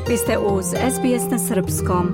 Vi ste uz SBS na srpskom.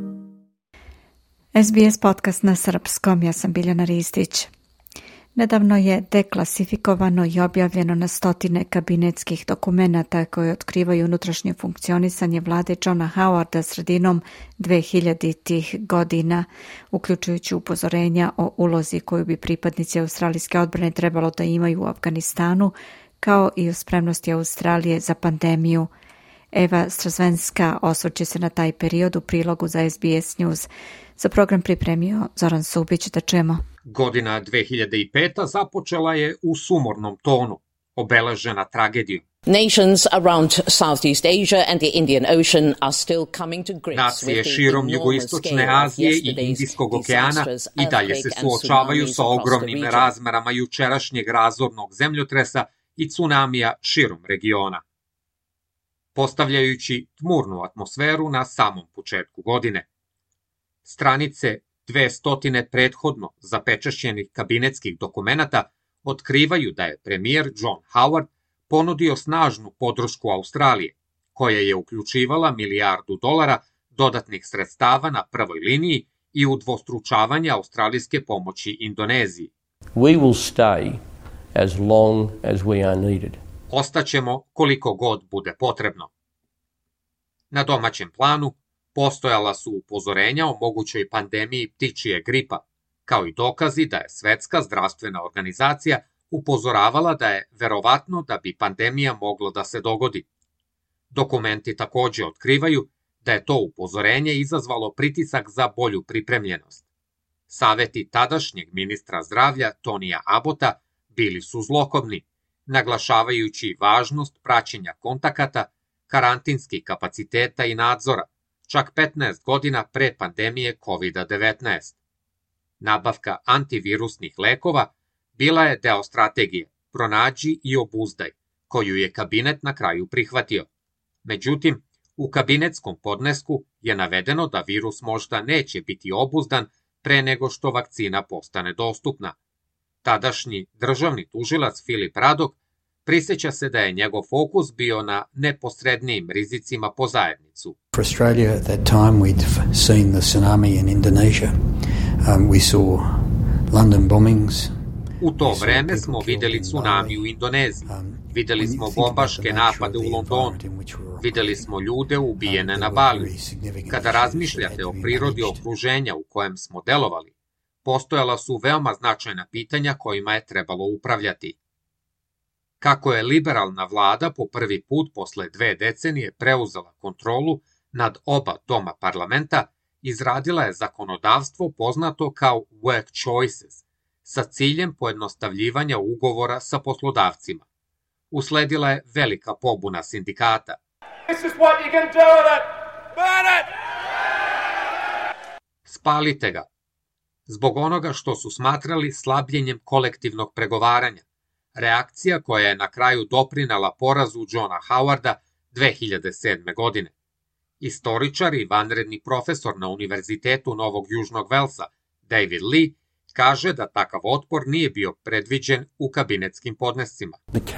SBS podcast na srpskom, ja sam Biljana Ristić. Nedavno je deklasifikovano i objavljeno na stotine kabinetskih dokumenata koji otkrivaju unutrašnje funkcionisanje vlade Johna Howarda sredinom 2000-ih godina, uključujući upozorenja o ulozi koju bi pripadnici australijske odbrane trebalo da imaju u Afganistanu, kao i o spremnosti Australije za pandemiju. Eva Strazvenska osvrće se na taj period u prilogu za SBS News. Za program pripremio Zoran Subić, da čujemo. Godina 2005. započela je u sumornom tonu, obeležena tragedijom. Nations around Southeast Asia and the Indian Ocean are still coming to grips Nacije širom jugoistočne Azije i Indijskog okeana i dalje se suočavaju sa ogromnim razmerama jučerašnjeg razornog zemljotresa i tsunamija širom regiona, postavljajući tmurnu atmosferu na samom početku godine. Stranice 200 prethodno zapečaćenih kabinetskih dokumenata otkrivaju da je premijer John Howard ponudio snažnu podršku Australije, koja je uključivala $1 milijardu dodatnih sredstava na prvoj liniji i udvostručavanje australijske pomoći Indoneziji. We will stay as long as we are needed. Ostaćemo koliko god bude potrebno. Na domaćem planu postojala su upozorenja o mogućoj pandemiji ptičije gripa, kao i dokazi da je Svetska zdravstvena organizacija upozoravala da je verovatno da bi pandemija mogla da se dogodi. Dokumenti takođe otkrivaju da je to upozorenje izazvalo pritisak za bolju pripremljenost. Saveti tadašnjeg ministra zdravlja Tonija Abbota bili su zlokobni, naglašavajući važnost praćenja kontakata, karantinskih kapaciteta i nadzora, čak 15 godina pre pandemije COVID-19. Nabavka antivirusnih lekova bila je deo strategije pronađi i obuzdaj, koju je kabinet na kraju prihvatio. Međutim, u kabinetskom podnesku je navedeno da virus možda neće biti obuzdan pre nego što vakcina postane dostupna. Tadašnji državni tužilac Filip Radok prisjeća se da je njegov fokus bio na neposrednijim rizicima po zajednicu. For Australia at that time we'd seen the tsunami in Indonesia. We saw London bombings. U to vreme smo videli tsunami u Indoneziji, videli smo bombaške napade u Londonu, videli smo ljude ubijene na Baliju. Kada razmišljate o prirodi okruženja u kojem smo delovali, postojala su veoma značajna pitanja kojima je trebalo upravljati. Kako je liberalna vlada po prvi put posle 2 decenije preuzela kontrolu nad oba doma parlamenta, izradila je zakonodavstvo poznato kao Work Choices, sa ciljem pojednostavljivanja ugovora sa poslodavcima. Usledila je velika pobuna sindikata. Spalite ga! Zbog onoga što su smatrali slabljenjem kolektivnog pregovaranja, reakcija koja je na kraju doprinela porazu Johna Howarda 2007. godine. Istoričar i vanredni profesor na Univerzitetu Novog Južnog Velsa, David Lee, kaže da takav otpor nije bio predviđen u kabinetskim podnescima.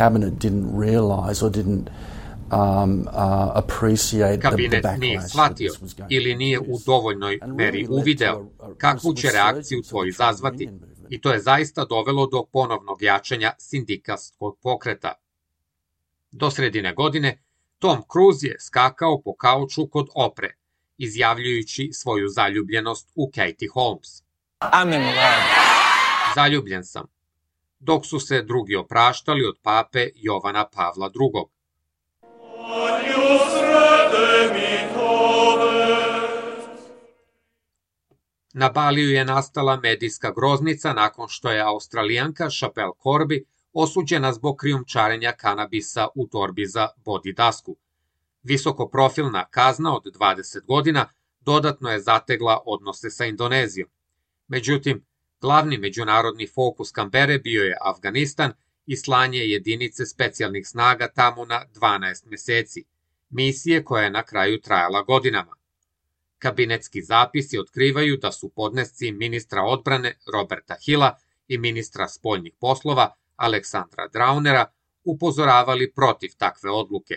Kabinet nije shvatio ili nije u dovoljnoj meri uvideo kakvu će reakciju to izazvati, i to je zaista dovelo do ponovnog jačanja sindikatskog pokreta. Do sredine godine Tom Cruise je skakao po kauču kod Opre, izjavljujući svoju zaljubljenost u Katie Holmes. Zaljubljen sam, dok su se drugi opraštali od pape Jovana Pavla II. Na Baliju je nastala medijska groznica nakon što je Australijanka Chapelle Corby osuđena zbog krijumčarenja kanabisa u torbi za body dasku. Visokoprofilna kazna od 20 godina dodatno je zategla odnose sa Indonezijom. Međutim, glavni međunarodni fokus Kambere bio je Afganistan i slanje jedinice specijalnih snaga tamo na 12 meseci, misije koja je na kraju trajala godinama. Kabinetski zapisi otkrivaju da su podnesci ministra odbrane Roberta Hilla i ministra spoljnih poslova Aleksandra Draunera upozoravali protiv takve odluke.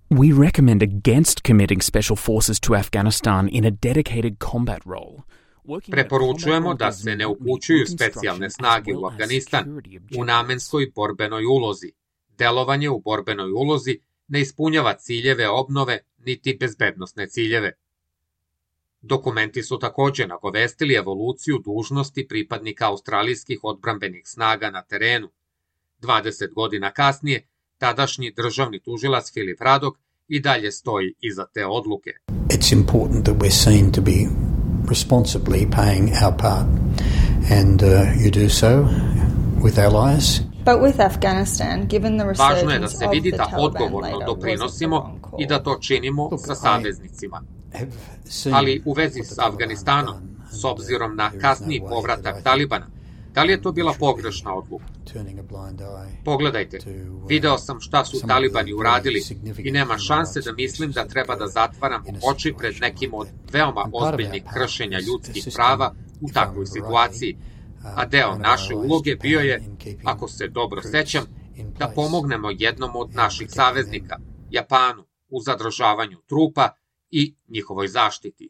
We recommend against committing special forces to Afghanistan in a dedicated combat role. Preporučujemo da se ne upućuju specijalne snage u Afganistan u namenskoj borbenoj ulozi. Delovanje u borbenoj ulozi ne ispunjava ciljeve obnove niti bezbednosne ciljeve. Dokumenti su također nagovestili evoluciju dužnosti pripadnika australijskih odbrambenih snaga na terenu. 20 godina kasnije, tadašnji državni tužilac Philip Ruddock i dalje stoji iza te odluke. It's important that we're seen to be responsibly paying our part, and you do so with allies. But with Afghanistan, given the Važno je da resurgence se of vidi the da Taliban odgovorno later, was it the doprinosimo wrong call? i da to činimo sa saveznicima. Ali u vezi s Afganistanom, s obzirom na kasniji povratak Talibana, da li je to bila pogrešna odluka? Pogledajte, video sam šta su Talibani uradili i nema šanse da mislim da treba da zatvaram oči pred nekim od veoma ozbiljnih kršenja ljudskih prava u takvoj situaciji, a deo naše uloge bio je, ako se dobro sećam, da pomognemo jednom od naših saveznika, Japanu, u zadržavanju trupa i njihovoj zaštiti.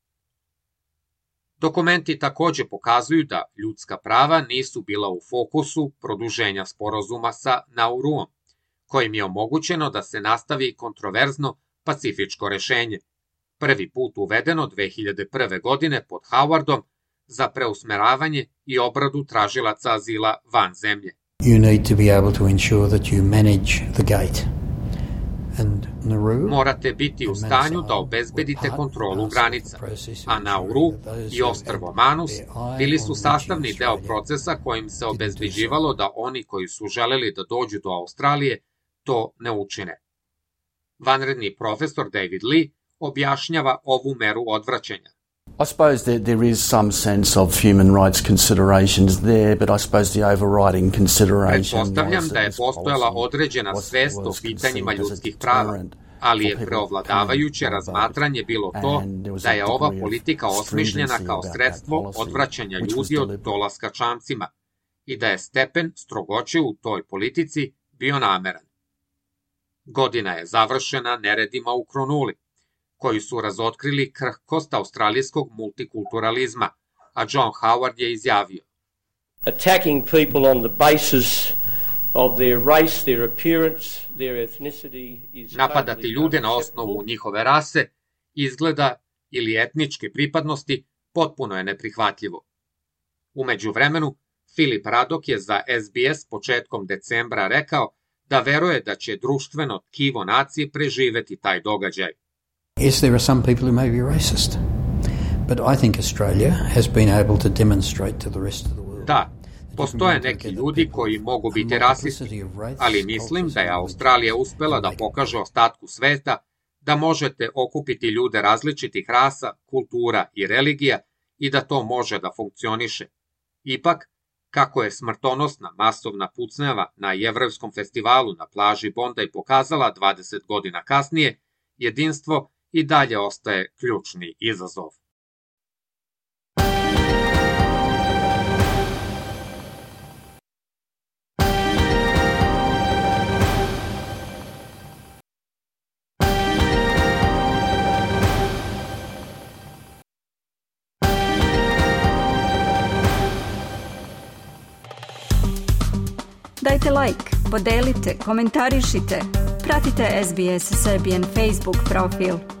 Dokumenti također pokazuju da ljudska prava nisu bila u fokusu produženja sporazuma sa Nauruom, kojim je omogućeno da se nastavi kontroverzno pacifičko rešenje, prvi put uvedeno 2001. godine pod Howardom za preusmeravanje i obradu tražilaca azila van zemlje. You need to be able to ensure that you manage the gate. Morate biti u stanju da obezbedite kontrolu granica, a Nauru i ostrvo Manus bili su sastavni deo procesa kojim se obezbeđivalo da oni koji su želeli da dođu do Australije to ne učine. Vanredni profesor David Lee objašnjava ovu meru odvraćanja. I suppose there is some sense of human rights considerations there, but I suppose the overriding consideration Pretpostavljam da je postojala određena svest o pitanjima ljudskih prava, ali je preovladavajuće razmatranje bilo to da je ova politika osmišljena kao sredstvo odvraćanja ljudi od dolaska čamcima i da je stepen strogoće u toj politici bio nameran. Godina je završena neredima u Kronuli, koji su razotkrili krhkost australijskog multikulturalizma, a John Howard je izjavio: Attacking people on the basis of their race, their appearance, their ethnicity is napadati ljude na osnovu njihove rase, izgleda ili etničke pripadnosti potpuno je neprihvatljivo. U međuvremenu, Philip Ruddock je za SBS početkom decembra rekao da veruje da će društveno tkivo nacije preživeti taj događaj. Yes, there are some people who may be racist, but I think Australia has been able to demonstrate to the rest of the world. Da, postoje neki ljudi koji mogu biti rasisti, ali mislim da je Australija uspela da pokaže ostatku sveta da možete okupiti ljude različitih rasa, kultura i religija i da to može da funkcioniše. Ipak, kako je smrtonosna masovna pucnjava na jevrejskom festivalu na plaži Bondi pokazala 20 godina kasnije, jedinstvo i dalje ostaje ključni izazov. Dajte like, podelite, komentarišite, pratite SBS Serbian Facebook profil.